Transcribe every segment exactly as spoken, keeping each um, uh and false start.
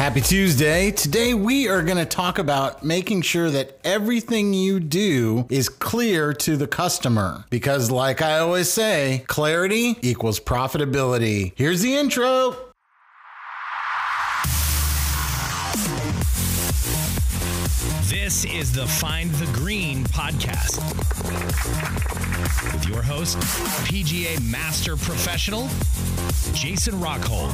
Happy Tuesday. Today we are going to talk about making sure that everything you do is clear to the customer. Because like I always say, clarity equals profitability. Here's the intro. This is the Find the Green podcast with your host, P G A Master Professional, Jason Rockhold.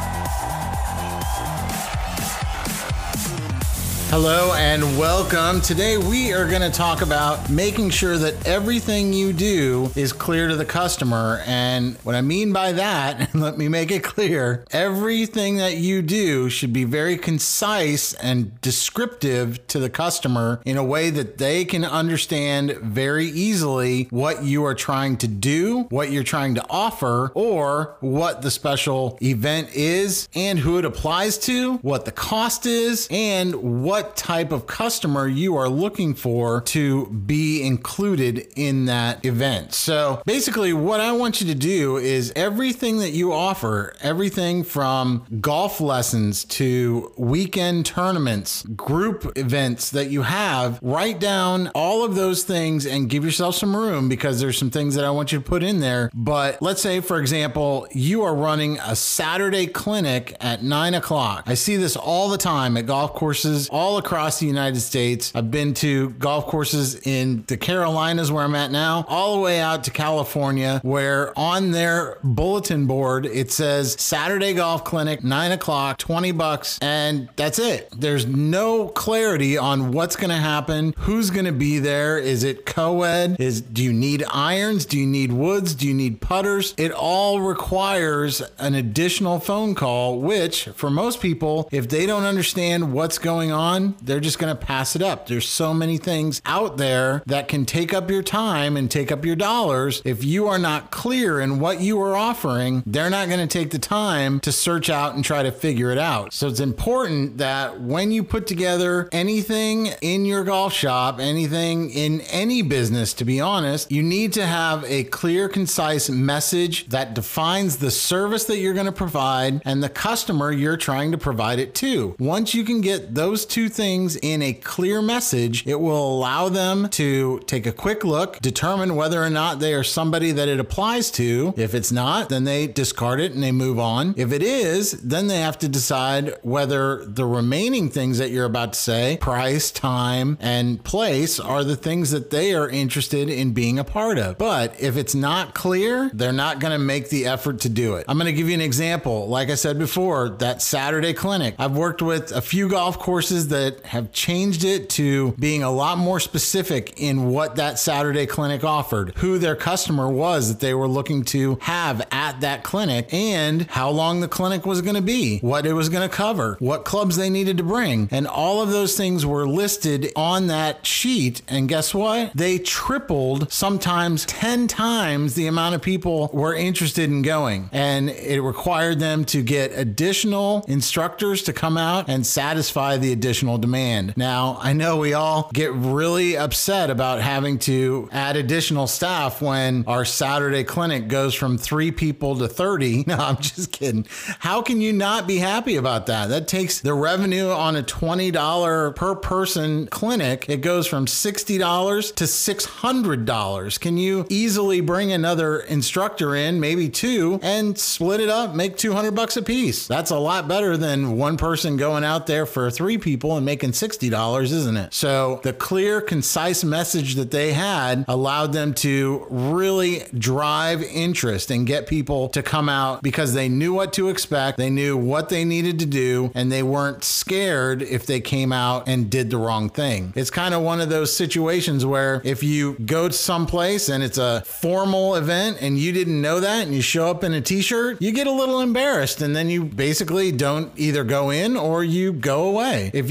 Hello and welcome. Today we are going to talk about making sure that everything you do is clear to the customer. And what I mean by that, let me make it clear, everything that you do should be very concise and descriptive to the customer in a way that they can understand very easily what you are trying to do, what you're trying to offer, or what the special event is and who it applies to, what the cost is, and what type of customer you are looking for to be included in that event. So basically what I want you to do is everything that you offer, everything from golf lessons to weekend tournaments, group events that you have, write down all of those things and give yourself some room because there's some things that I want you to put in there. But let's say, for example, you are running a Saturday clinic at nine o'clock. I see this all the time at golf courses all across the United States. I've been to golf courses in the Carolinas where I'm at now, all the way out to California, where on their bulletin board, it says Saturday golf clinic, nine o'clock, twenty bucks. And that's it. There's no clarity on what's going to happen. Who's going to be there? Is it co-ed? Is, do you need irons? Do you need woods? Do you need putters? It all requires an additional phone call, which for most people, if they don't understand what's going on, they're just going to pass it up. There's so many things out there that can take up your time and take up your dollars. If you are not clear in what you are offering, they're not going to take the time to search out and try to figure it out. So it's important that when you put together anything in your golf shop, anything in any business, to be honest, you need to have a clear, concise message that defines the service that you're going to provide and the customer you're trying to provide it to. Once you can get those two things in a clear message, it will allow them to take a quick look, determine whether or not they are somebody that it applies to. If it's not, then they discard it and they move on. If it is, then they have to decide whether the remaining things that you're about to say, price, time, and place, are the things that they are interested in being a part of. But if it's not clear, they're not going to make the effort to do it. I'm going to give you an example. Like I said before, that Saturday clinic. I've worked with a few golf courses that have changed it to being a lot more specific in what that Saturday clinic offered, who their customer was that they were looking to have at that clinic, and how long the clinic was going to be, what it was going to cover, what clubs they needed to bring. And all of those things were listed on that sheet. And guess what? They tripled, sometimes ten times the amount of people were interested in going. And it required them to get additional instructors to come out and satisfy the additional demand. Now, I know we all get really upset about having to add additional staff when our Saturday clinic goes from three people to thirty. No, I'm just kidding. How can you not be happy about that? That takes the revenue on a twenty dollars per person clinic. It goes from sixty dollars to six hundred dollars. Can you easily bring another instructor in, maybe two, and split it up, make two hundred bucks a piece? That's a lot better than one person going out there for three people and making sixty dollars, isn't it? So the clear, concise message that they had allowed them to really drive interest and get people to come out because they knew what to expect. They knew what they needed to do, and they weren't scared if they came out and did the wrong thing. It's kind of one of those situations where if you go to someplace and it's a formal event and you didn't know that and you show up in a t-shirt, you get a little embarrassed and then you basically don't either go in or you go away. If you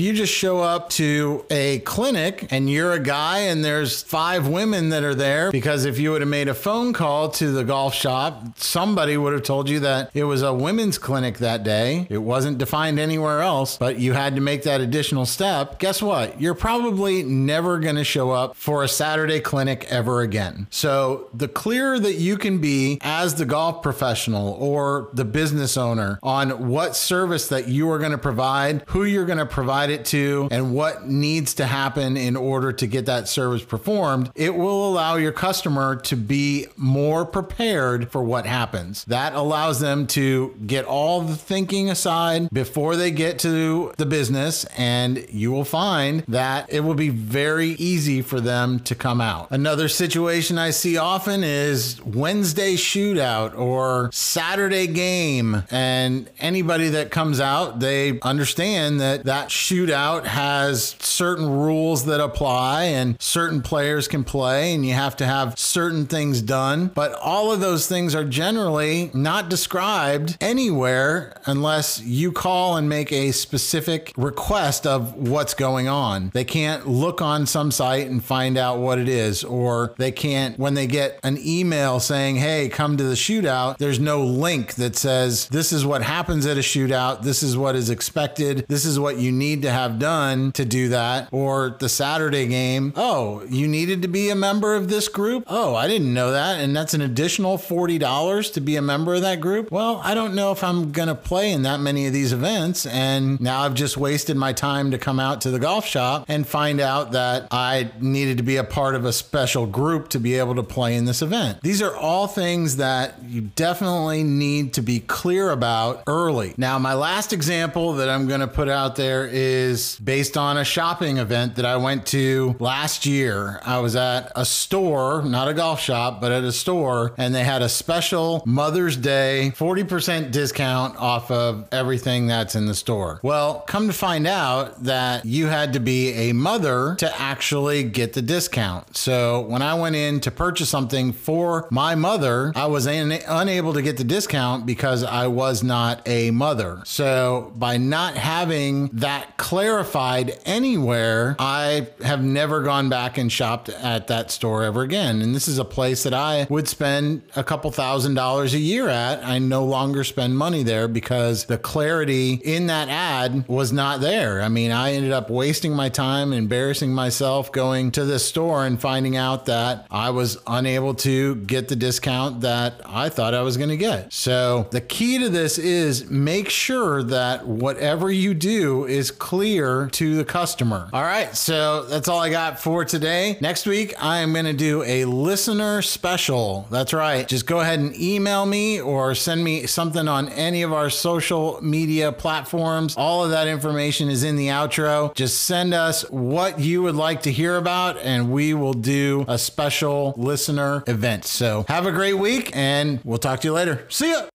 you just show up to a clinic and you're a guy and there's five women that are there, because if you would have made a phone call to the golf shop, somebody would have told you that it was a women's clinic that day. It wasn't defined anywhere else, but you had to make that additional step. Guess what? You're probably never going to show up for a Saturday clinic ever again. So the clearer that you can be as the golf professional or the business owner on what service that you are going to provide, who you're going to provide it to, and what needs to happen in order to get that service performed, it will allow your customer to be more prepared for what happens. That allows them to get all the thinking aside before they get to the business, and you will find that it will be very easy for them to come out. Another situation I see often is Wednesday shootout or Saturday game, and anybody that comes out, they understand that that shootout has certain rules that apply and certain players can play, and you have to have certain things done, but all of those things are generally not described anywhere unless you call and make a specific request of what's going on. They can't look on some site and find out what it is, or they can't, when they get an email saying, hey, come to the shootout, there's no link that says, this is what happens at a shootout, this is what is expected, this is what you need to have done to do that. Or the Saturday game, oh, you needed to be a member of this group? Oh, I didn't know that, and that's an additional forty dollars to be a member of that group? Well, I don't know if I'm going to play in that many of these events, and now I've just wasted my time to come out to the golf shop and find out that I needed to be a part of a special group to be able to play in this event. These are all things that you definitely need to be clear about early. Now, my last example that I'm going to put out there is based on a shopping event that I went to last year. I was at a store, not a golf shop, but at a store, and they had a special Mother's Day forty percent discount off of everything that's in the store. Well, come to find out that you had to be a mother to actually get the discount. So when I went in to purchase something for my mother, I was un- unable to get the discount because I was not a mother. So by not having that clarified anywhere, I have never gone back and shopped at that store ever again. And this is a place that I would spend a couple thousand dollars a year at. I no longer spend money there because the clarity in that ad was not there. I mean, I ended up wasting my time, embarrassing myself going to this store and finding out that I was unable to get the discount that I thought I was going to get. So the key to this is make sure that whatever you do is clear to the customer. All right, so that's all I got for today. Next week, I am going to do a listener special. That's right. Just go ahead and email me or send me something on any of our social media platforms. All of that information is in the outro. Just send us what you would like to hear about, and we will do a special listener event. So have a great week, and we'll talk to you later. See ya.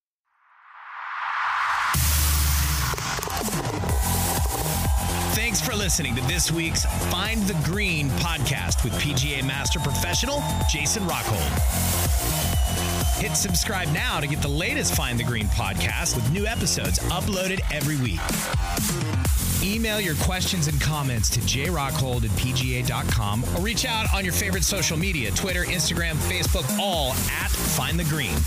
Thanks for listening to this week's Find the Green podcast with P G A Master Professional Jason Rockhold. Hit subscribe now to get the latest Find the Green podcast with new episodes uploaded every week. Email your questions and comments to j rockhold at p g a dot com or reach out on your favorite social media, Twitter, Instagram, Facebook, all at Find the Green.